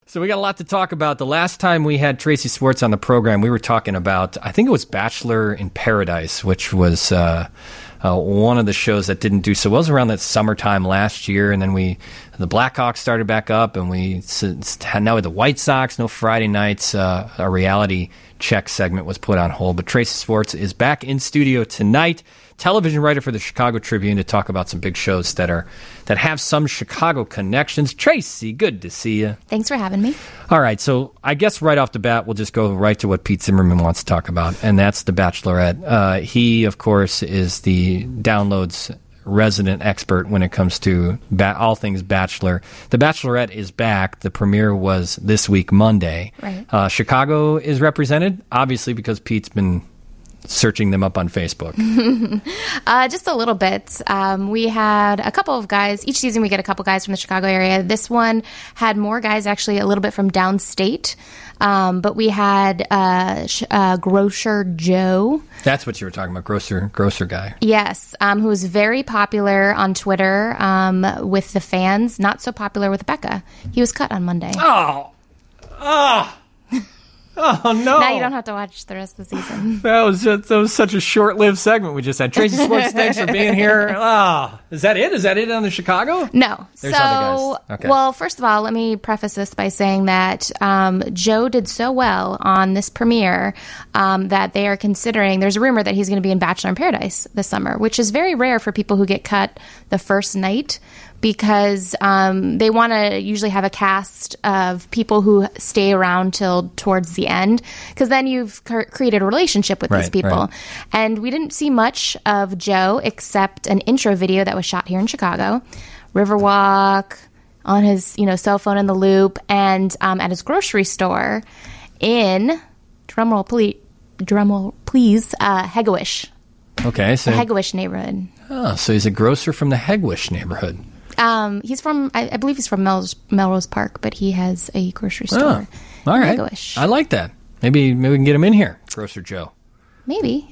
So we got a lot to talk about. The last time we had Tracy Swartz on the program, we were talking about, I think it was Bachelor in Paradise, which was one of the shows that didn't do so well. It was around that summertime last year, and then the Blackhawks started back up, and now with the White Sox, no Friday nights, a reality check segment was put on hold. But Tracy Swartz is back in studio tonight, television writer for the Chicago Tribune, to talk about some big shows that have some Chicago connections. Tracy, good to see you. Thanks for having me. All right, so I guess right off the bat, we'll just go right to what Pete Zimmerman wants to talk about, and that's The Bachelorette. He, of course, is the Downloads resident expert when it comes to all things Bachelor. The Bachelorette is back. The premiere was this week, Monday. Right. Chicago is represented, obviously, because Pete's been searching them up on Facebook. Just a little bit. We had a couple of guys. Each season we get a couple guys from the Chicago area. This one had more guys, actually, a little bit from downstate. But we had Grocer Joe. That's what you were talking about, grocer guy. Yes, who was very popular on Twitter with the fans, not so popular with Becca. He was cut on Monday. Oh, no. Now you don't have to watch the rest of the season. That was such a short-lived segment we just had. Tracy Swartz, thanks for being here. Is that it? Is that it on the Chicago? No. There's other guys. Okay. Well, first of all, let me preface this by saying that Joe did so well on this premiere that they are considering, there's a rumor that he's going to be in Bachelor in Paradise this summer, which is very rare for people who get cut the first night, because they want to usually have a cast of people who stay around till towards the end, because then you've created a relationship with these people. Right. And we didn't see much of Joe except an intro video that was shot here in Chicago, Riverwalk, on his cell phone in the Loop, and at his grocery store in, drumroll please, Hegewisch. Okay, so the Hegewisch neighborhood. Oh, so he's a grocer from the Hegewisch neighborhood. He's from, I believe he's from Melrose Park, but he has a grocery store. Oh, all right. Hegewisch. I like that. Maybe we can get him in here, Grocer Joe. Maybe.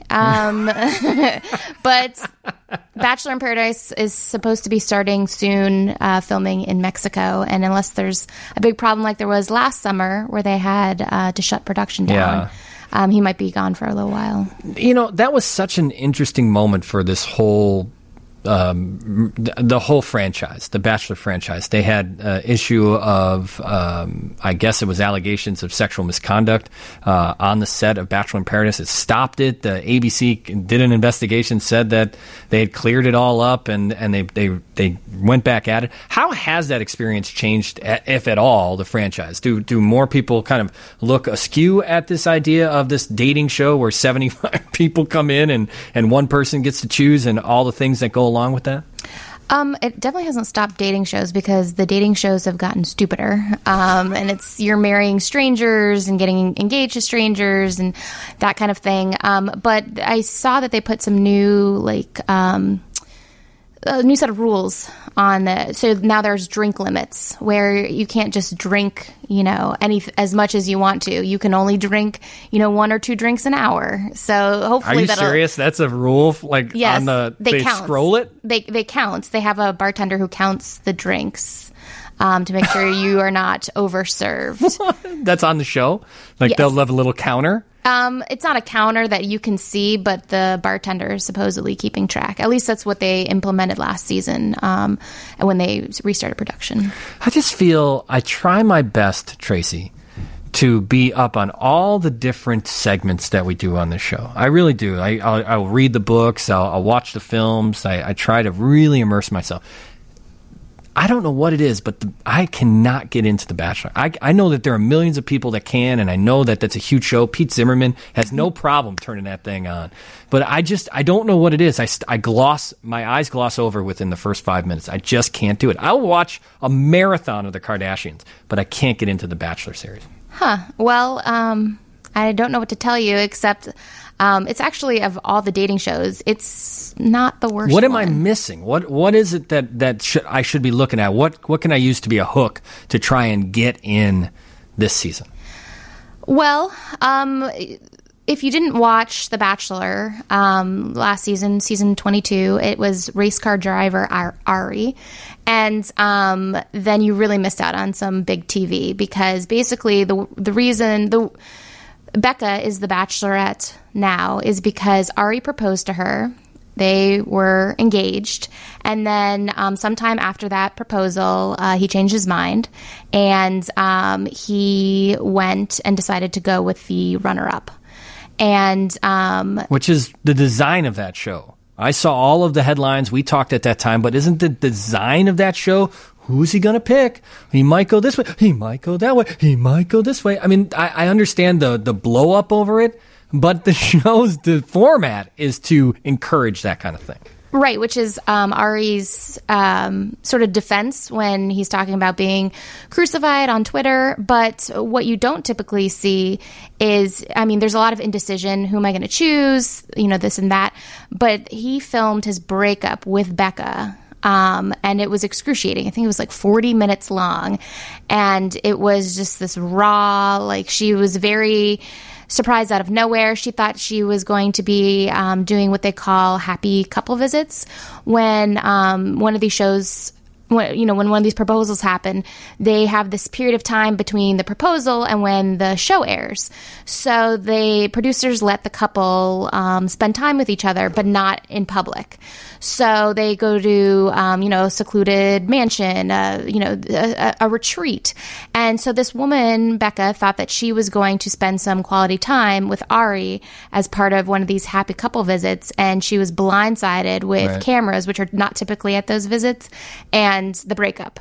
But Bachelor in Paradise is supposed to be starting soon, filming in Mexico. And unless there's a big problem like there was last summer where they had to shut production down, he might be gone for a little while. That was such an interesting moment for this whole the whole franchise, the Bachelor franchise. They had issue of, I guess it was allegations of sexual misconduct on the set of Bachelor in Paradise. It stopped it. The ABC did an investigation, said that they had cleared it all up, and they went back at it. How has that experience changed, if at all, the franchise? Do more people kind of look askew at this idea of this dating show where 75 people come in and one person gets to choose, and all the things that go along with that? It definitely hasn't stopped dating shows, because the dating shows have gotten stupider. And you're marrying strangers and getting engaged to strangers and that kind of thing. But I saw that they put some new, a new set of rules on so now there's drink limits where you can't just drink, as much as you want to. You can only drink, 1 or 2 drinks an hour. So hopefully, are you serious? That's a rule? Yes, they scroll it? They count. They have a bartender who counts the drinks to make sure you are not overserved. That's on the show? Yes. They'll have a little counter? It's not a counter that you can see, but the bartender is supposedly keeping track. At least that's what they implemented last season when they restarted production. I just feel I try my best, Tracy, to be up on all the different segments that we do on the show. I really do. I'll read the books. I'll watch the films. I try to really immerse myself. I don't know what it is, but I cannot get into The Bachelor. I know that there are millions of people that can, and I know that that's a huge show. Pete Zimmerman has no problem turning that thing on. But I don't know what it is. My eyes gloss over within the first 5 minutes. I just can't do it. I'll watch a marathon of the Kardashians, but I can't get into The Bachelor series. Huh. Well, I don't know what to tell you, except it's actually, of all the dating shows, it's not the worst. What am I missing? What is it that I should be looking at? What can I use to be a hook to try and get in this season? Well, if you didn't watch The Bachelor last season, season 22, it was race car driver Ari. And then you really missed out on some big TV, because basically the reason Becca is the Bachelorette now is because Ari proposed to her. They were engaged, and then sometime after that proposal, he changed his mind, and he went and decided to go with the runner-up. And which is the design of that show. I saw all of the headlines. We talked at that time, but isn't the design of that show, who's he going to pick? He might go this way. He might go that way. He might go this way. I mean, I understand the blow up over it, but the format is to encourage that kind of thing. Right, which is Ari's sort of defense when he's talking about being crucified on Twitter. But what you don't typically see is, I mean, there's a lot of indecision. Who am I going to choose? You know, this and that. But he filmed his breakup with Becca. And it was excruciating. I think it was like 40 minutes long. And it was just this raw, like, she was very surprised out of nowhere. She thought she was going to be doing what they call happy couple visits. When one of these shows, when one of these proposals happen, they have this period of time between the proposal and when the show airs. So the producers let the couple spend time with each other, but not in public. So they go to, a secluded mansion, a retreat. And so this woman, Becca, thought that she was going to spend some quality time with Ari as part of one of these happy couple visits. And she was blindsided with cameras, which are not typically at those visits, and the breakup.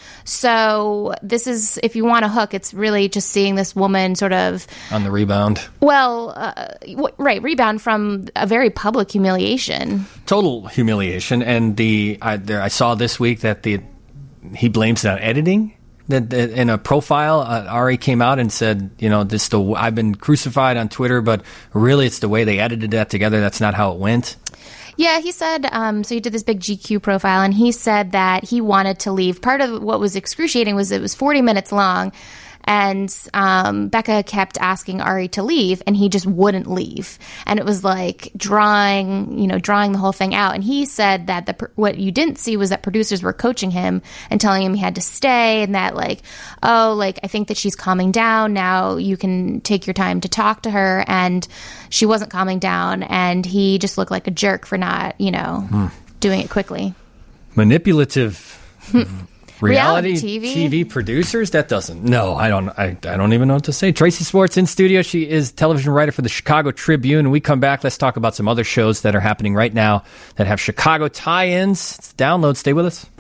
So this is, if you want a hook, it's really just seeing this woman sort of on the rebound. Well, rebound from a very public humiliation. Total humiliation. And I saw this week that he blames it on editing. That in a profile, Ari came out and said, I've been crucified on Twitter, but really it's the way they edited that together. That's not how it went. Yeah, he said, so he did this big GQ profile, and he said that he wanted to leave. Part of what was excruciating was it was 40 minutes long, and Becca kept asking Ari to leave, and he just wouldn't leave. And it was like drawing the whole thing out. And he said that what you didn't see was that producers were coaching him and telling him he had to stay, and that I think that she's calming down. Now you can take your time to talk to her. And she wasn't calming down, and he just looked like a jerk for not, doing it quickly. Manipulative reality TV producers? That doesn't. No, I don't even know what to say. Tracy Swartz in studio. She is television writer for the Chicago Tribune. When we come back, let's talk about some other shows that are happening right now that have Chicago tie-ins. It's download. Stay with us.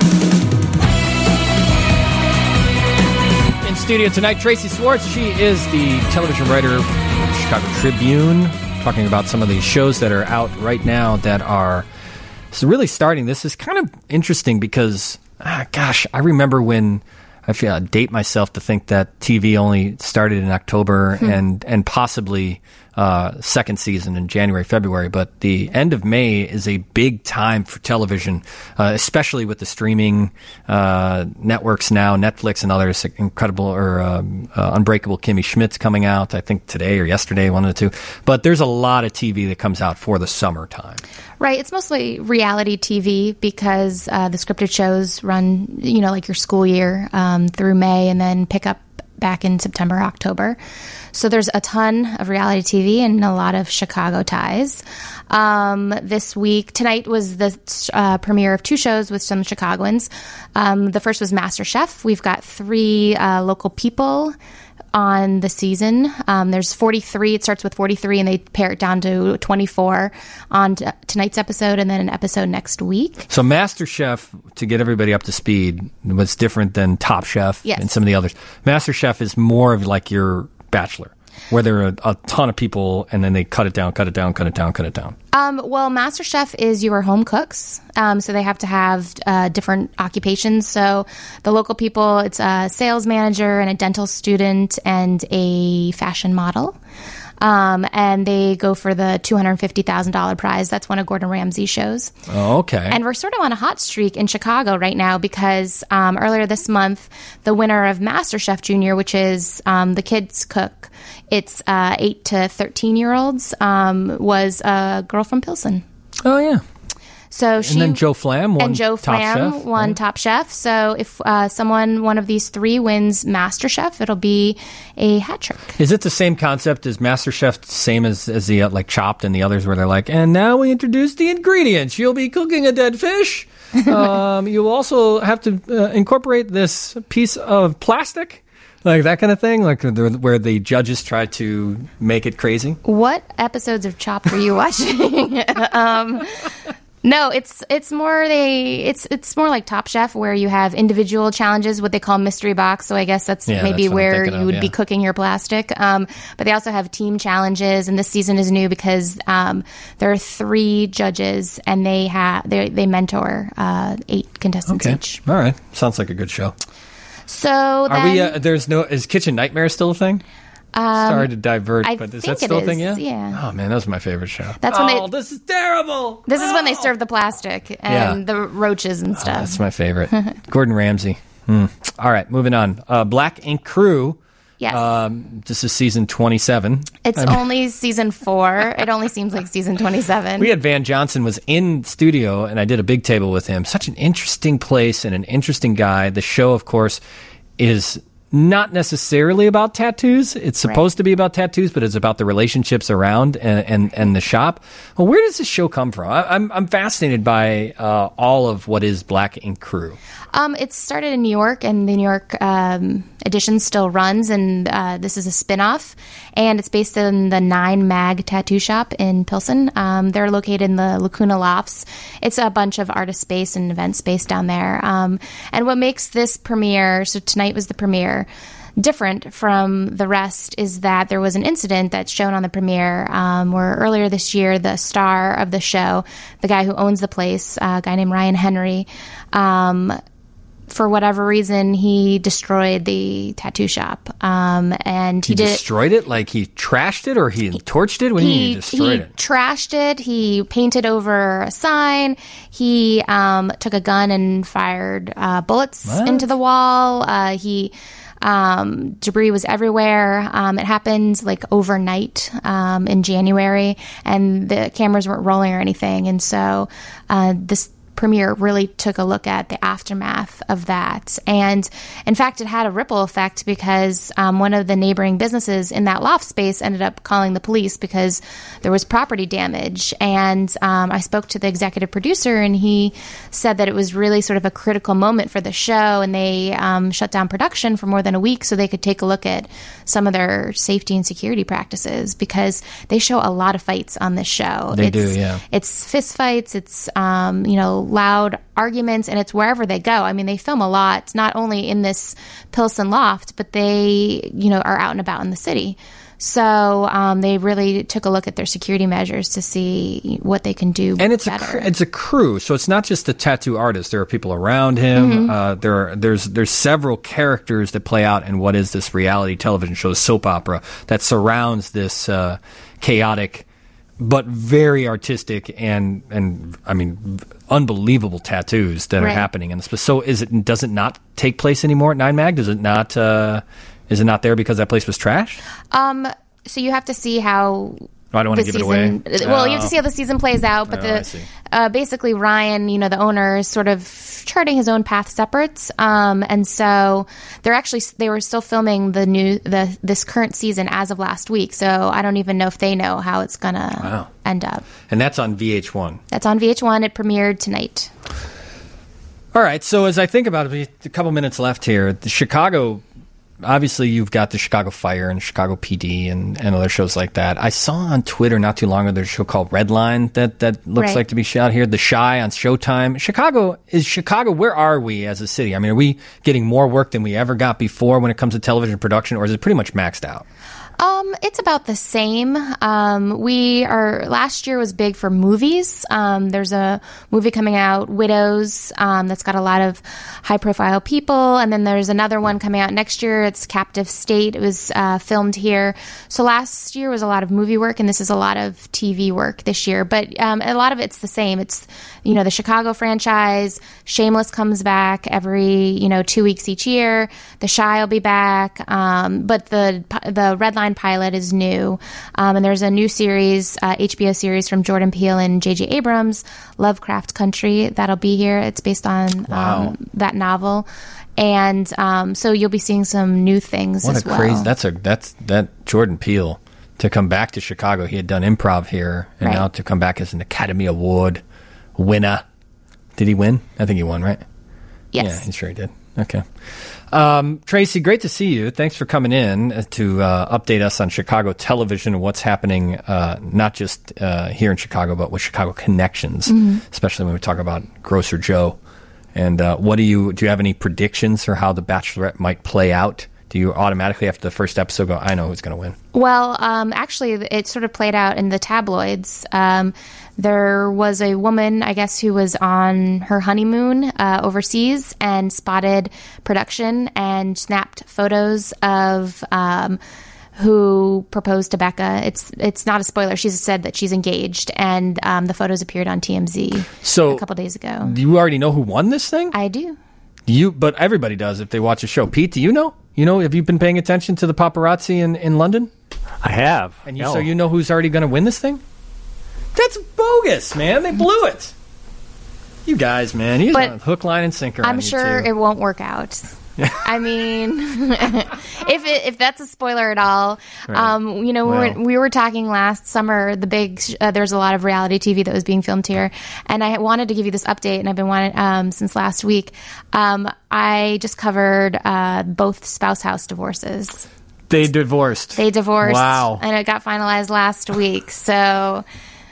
In studio tonight, Tracy Swartz. She is the television writer for the Chicago Tribune, talking about some of the shows that are out right now that are really starting. This is kind of interesting because I remember when I date myself to think that TV only started in October and possibly second season in January, February. But the end of May is a big time for television, especially with the streaming networks now, Netflix and others. Unbreakable Kimmy Schmidt's coming out, I think today or yesterday, one of the two. But there's a lot of TV that comes out for the summertime. Right. It's mostly reality TV because the scripted shows run, like your school year through May and then pick up back in September, October. So there's a ton of reality TV and a lot of Chicago ties. This week, tonight was the premiere of two shows with some Chicagoans. The first was MasterChef. We've got 3 local people on the season. There's 43. It starts with 43, and they pare it down to 24 on tonight's episode, and then an episode next week. So MasterChef, to get everybody up to speed, was different than Top Chef and some of the others. MasterChef is more of like your Bachelor, where there are a ton of people, and then they cut it down. Well, MasterChef is your home cooks, so they have to have different occupations. So the local people, it's a sales manager and a dental student and a fashion model. and they go for the $250,000 prize. That's one of Gordon Ramsay's shows. Oh, okay. And we're sort of on a hot streak in Chicago right now because earlier this month, the winner of MasterChef Junior, which is the kids cook, it's 8 to 13-year-olds, was a girl from Pilsen. Oh, yeah. So she, and then Joe Flam won Top Chef. So if one of these three wins MasterChef, it'll be a hat trick. Is it the same concept as MasterChef, same as the like Chopped and the others, where they're like, and now we introduce the ingredients. You'll be cooking a dead fish. You'll also have to incorporate this piece of plastic. Like that kind of thing, like where the judges try to make it crazy. What episodes of Chopped were you watching? No, it's more like Top Chef, where you have individual challenges, what they call mystery box. So I guess that's maybe where you would be cooking your plastic. But they also have team challenges, and this season is new because there are 3 judges, and they mentor 8 contestants each. All right, sounds like a good show. So is Kitchen Nightmare still a thing? Sorry to divert, but is that still a thing? Yeah. Oh man, that was my favorite show. That's when this is terrible. This is when they serve the plastic and the roaches and stuff. That's my favorite. Gordon Ramsay. All right, moving on. Black Ink Crew. Yes. This is season 27. It's only season 4. It only seems like season 27. We had Van Johnson was in studio, and I did a big table with him. Such an interesting place and an interesting guy. The show, of course, is not necessarily about tattoos. It's supposed to be about tattoos, but it's about the relationships around and the shop. Well, where does this show come from? I'm fascinated by all of what is Black Ink Crew. It started in New York, and the New York edition still runs, and this is a spin-off, and it's based in the 9 Mag tattoo shop in Pilsen. They're located in the Lacuna Lofts. It's a bunch of artist space and event space down there. And what makes this premiere, so tonight was the premiere, different from the rest is that there was an incident that's shown on the premiere where earlier this year, the star of the show, the guy who owns the place, a guy named Ryan Henry, for whatever reason, he destroyed the tattoo shop. And he destroyed it? Like he trashed it, or he torched it? What do you mean he destroyed it? He trashed it. He painted over a sign. He took a gun and fired bullets into the wall. Debris was everywhere. It happened like overnight in January, and the cameras weren't rolling or anything. And so this premiere really took a look at the aftermath of that. And in fact, it had a ripple effect because one of the neighboring businesses in that loft space ended up calling the police because there was property damage. And I spoke to the executive producer, and he said that it was really sort of a critical moment for the show, and they shut down production for more than a week so they could take a look at some of their safety and security practices, because they show a lot of fights on this show. They do, yeah. It's fist fights, it's loud arguments, and it's wherever they go. I mean, they film a lot, not only in this Pilsen loft, but they, are out and about in the city. So they really took a look at their security measures to see what they can do and it's better. It's a crew, so it's not just the tattoo artist. There are people around him. There's several characters that play out in what is this reality television show, soap opera, that surrounds this chaotic but very artistic and I mean unbelievable tattoos that are happening in this. So does it not take place anymore at 9 Mag? Does it not? Is it not there because that place was trashed? So you have to see how. I don't want to give it away. Well, you have to see how the season plays out. But basically, Ryan, the owner, is sort of charting his own path separate. And so they were still filming this current season as of last week. So I don't even know if they know how it's gonna end up. And that's on VH1. That's on VH1. It premiered tonight. All right. So as I think about it, a couple minutes left here. The Chicago. Obviously, you've got the Chicago Fire and Chicago PD and other shows like that. I saw on Twitter not too long ago there's a show called Redline that looks like to be shot here. The Chi on Showtime. Chicago, where are we as a city? I mean, are we getting more work than we ever got before when it comes to television production, or is it pretty much maxed out? It's about the same. Last year was big for movies. There's a movie coming out, Widows, that's got a lot of high profile people. And then there's another one coming out next year. It's Captive State. It was filmed here. So last year was a lot of movie work, and this is a lot of TV work this year. But a lot of it's the same. It's, the Chicago franchise. Shameless comes back every, 2 weeks each year. The Chi will be back. But the Red Line pilot is new. And there's a new series, HBO series from Jordan Peele and J.J. Abrams, Lovecraft Country, that'll be here. It's based on that novel. And so you'll be seeing some new things as well. What a crazy, that Jordan Peele, to come back to Chicago. He had done improv here, and now to come back as an Academy Award winner. Did he win? I think he won, right? Yes. Yeah, I'm sure he did. Okay. Tracy, great to see you. Thanks for coming in to update us on Chicago television and what's happening, not just here in Chicago, but with Chicago connections, especially when we talk about Grocer Joe. And do you have any predictions for how The Bachelorette might play out? Do you automatically, after the first episode, go, I know who's going to win? Well, actually, it sort of played out in the tabloids. There was a woman, I guess, who was on her honeymoon overseas and spotted production and snapped photos of who proposed to Becca. It's not a spoiler. She said that she's engaged, and the photos appeared on TMZ a couple days ago. Do you already know who won this thing? I do. But everybody does if they watch a show. Pete, do you know? Have you been paying attention to the paparazzi in London? I have. And so you know who's already going to win this thing? That's bogus, man. They blew it. You guys, man. He's on hook, line, and sinker. I'm sure it won't work out. I mean, if that's a spoiler at all, right. We were talking last summer. There's a lot of reality TV that was being filmed here, and I wanted to give you this update, and I've been wanting since last week. I just covered both Spouse House divorces. They divorced. Wow! And it got finalized last week. So,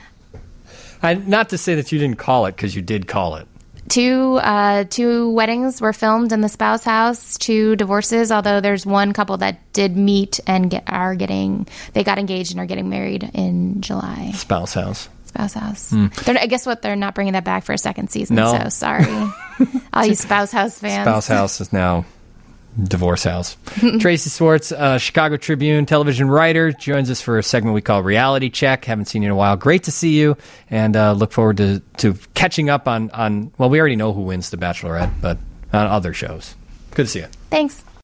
not to say that you didn't call it, because you did call it. Two weddings were filmed in the Spouse House, 2 divorces, although there's one couple that did meet and they got engaged and are getting married in July. Spouse House. I guess they're not bringing that back for a second season, no. So sorry. All you Spouse House fans. Spouse House is now Divorce House. Tracy Swartz, Chicago Tribune television writer, joins us for a segment we call Reality Check. Haven't seen you in a while. Great to see you, and look forward to catching up on, well, we already know who wins The Bachelorette, but on other shows. Good to see you. Thanks.